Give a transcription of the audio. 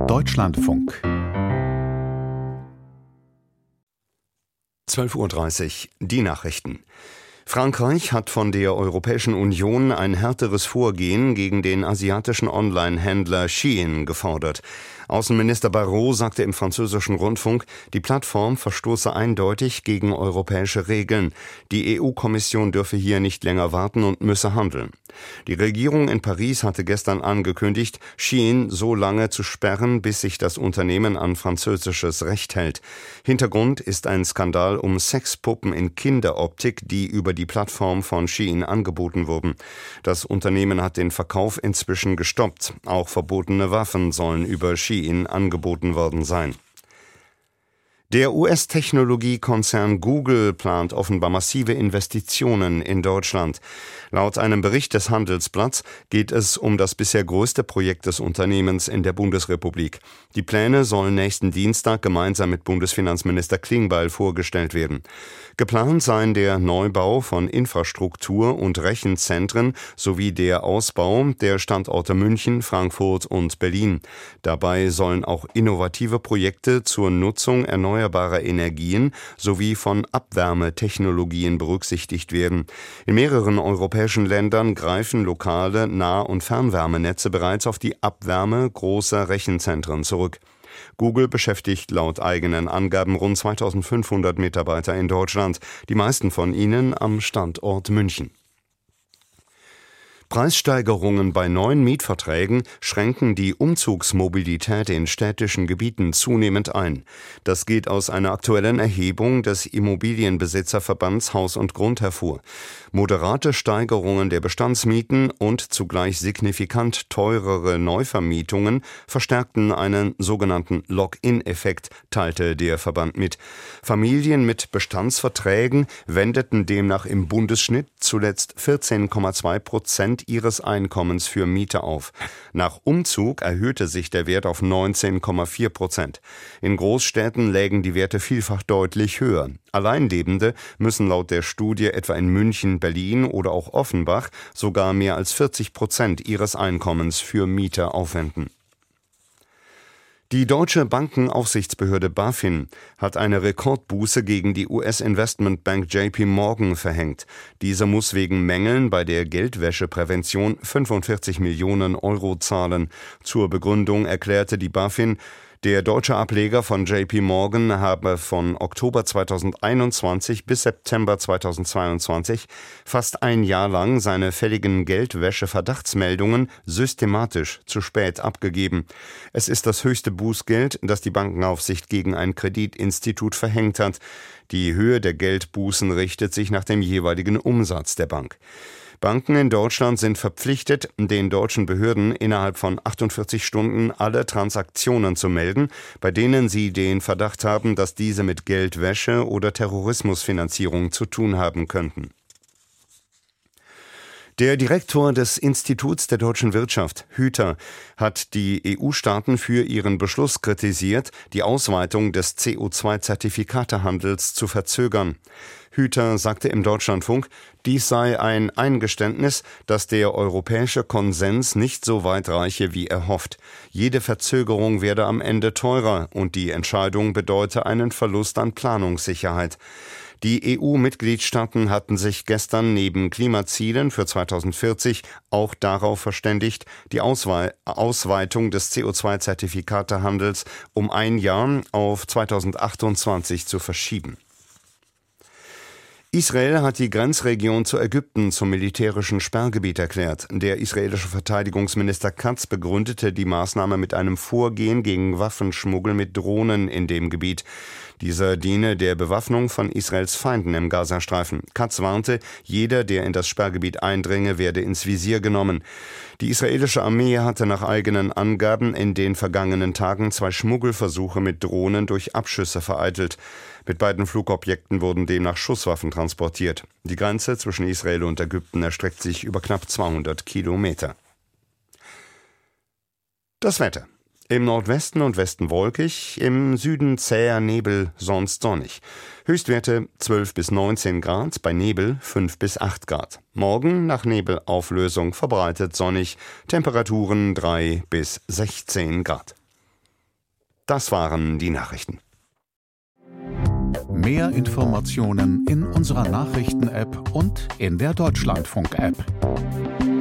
Deutschlandfunk 12:30 Uhr, die Nachrichten. Frankreich hat von der Europäischen Union ein härteres Vorgehen gegen den asiatischen Online-Händler Shein gefordert. Außenminister Barrot sagte im französischen Rundfunk, die Plattform verstoße eindeutig gegen europäische Regeln. Die EU-Kommission dürfe hier nicht länger warten und müsse handeln. Die Regierung in Paris hatte gestern angekündigt, Shein so lange zu sperren, bis sich das Unternehmen an französisches Recht hält. Hintergrund ist ein Skandal um Sexpuppen in Kinderoptik, die über die Plattform von Shein angeboten wurden. Das Unternehmen hat den Verkauf inzwischen gestoppt. Auch verbotene Waffen sollen über Shein angeboten worden sein. Der US-Technologiekonzern Google plant offenbar massive Investitionen in Deutschland. Laut einem Bericht des Handelsblatts geht es um das bisher größte Projekt des Unternehmens in der Bundesrepublik. Die Pläne sollen nächsten Dienstag gemeinsam mit Bundesfinanzminister Klingbeil vorgestellt werden. Geplant seien der Neubau von Infrastruktur und Rechenzentren sowie der Ausbau der Standorte München, Frankfurt und Berlin. Dabei sollen auch innovative Projekte zur Nutzung erneuerbarer Energien sowie von Abwärmetechnologien berücksichtigt werden. In mehreren europäischen Ländern greifen lokale Nah- und Fernwärmenetze bereits auf die Abwärme großer Rechenzentren zurück. Google beschäftigt laut eigenen Angaben rund 2500 Mitarbeiter in Deutschland, die meisten von ihnen am Standort München. Preissteigerungen bei neuen Mietverträgen schränken die Umzugsmobilität in städtischen Gebieten zunehmend ein. Das geht aus einer aktuellen Erhebung des Immobilienbesitzerverbands Haus und Grund hervor. Moderate Steigerungen der Bestandsmieten und zugleich signifikant teurere Neuvermietungen verstärkten einen sogenannten Lock-in-Effekt, teilte der Verband mit. Familien mit Bestandsverträgen wendeten demnach im Bundesschnitt zuletzt 14,2% ihres Einkommens für Miete auf. Nach Umzug erhöhte sich der Wert auf 19,4%. In Großstädten lägen die Werte vielfach deutlich höher. Alleinlebende müssen laut der Studie etwa in München, Berlin oder auch Offenbach sogar mehr als 40% ihres Einkommens für Miete aufwenden. Die deutsche Bankenaufsichtsbehörde BaFin hat eine Rekordbuße gegen die US-Investmentbank JP Morgan verhängt. Diese muss wegen Mängeln bei der Geldwäscheprävention 45 Millionen Euro zahlen. Zur Begründung erklärte die BaFin, der deutsche Ableger von JP Morgan habe von Oktober 2021 bis September 2022 fast ein Jahr lang seine fälligen Geldwäsche-Verdachtsmeldungen systematisch zu spät abgegeben. Es ist das höchste Bußgeld, das die Bankenaufsicht gegen ein Kreditinstitut verhängt hat. Die Höhe der Geldbußen richtet sich nach dem jeweiligen Umsatz der Bank. Banken in Deutschland sind verpflichtet, den deutschen Behörden innerhalb von 48 Stunden alle Transaktionen zu melden, bei denen sie den Verdacht haben, dass diese mit Geldwäsche oder Terrorismusfinanzierung zu tun haben könnten. Der Direktor des Instituts der deutschen Wirtschaft, Hüter, hat die EU-Staaten für ihren Beschluss kritisiert, die Ausweitung des CO2-Zertifikatehandels zu verzögern. Hüter sagte im Deutschlandfunk, dies sei ein Eingeständnis, dass der europäische Konsens nicht so weit reiche, wie erhofft. Jede Verzögerung werde am Ende teurer und die Entscheidung bedeute einen Verlust an Planungssicherheit. Die EU-Mitgliedstaaten hatten sich gestern neben Klimazielen für 2040 auch darauf verständigt, die Ausweitung des CO2-Zertifikatehandels um ein Jahr auf 2028 zu verschieben. Israel hat die Grenzregion zu Ägypten zum militärischen Sperrgebiet erklärt. Der israelische Verteidigungsminister Katz begründete die Maßnahme mit einem Vorgehen gegen Waffenschmuggel mit Drohnen in dem Gebiet. Dieser diene der Bewaffnung von Israels Feinden im Gazastreifen. Katz warnte, jeder, der in das Sperrgebiet eindringe, werde ins Visier genommen. Die israelische Armee hatte nach eigenen Angaben in den vergangenen Tagen 2 Schmuggelversuche mit Drohnen durch Abschüsse vereitelt. Mit beiden Flugobjekten wurden demnach Schusswaffen transportiert. Die Grenze zwischen Israel und Ägypten erstreckt sich über knapp 200 Kilometer. Das Wetter. Im Nordwesten und Westen wolkig, im Süden zäher Nebel, sonst sonnig. Höchstwerte 12 bis 19 Grad, bei Nebel 5 bis 8 Grad. Morgen nach Nebelauflösung verbreitet sonnig, Temperaturen 3 bis 16 Grad. Das waren die Nachrichten. Mehr Informationen in unserer Nachrichten-App und in der Deutschlandfunk-App.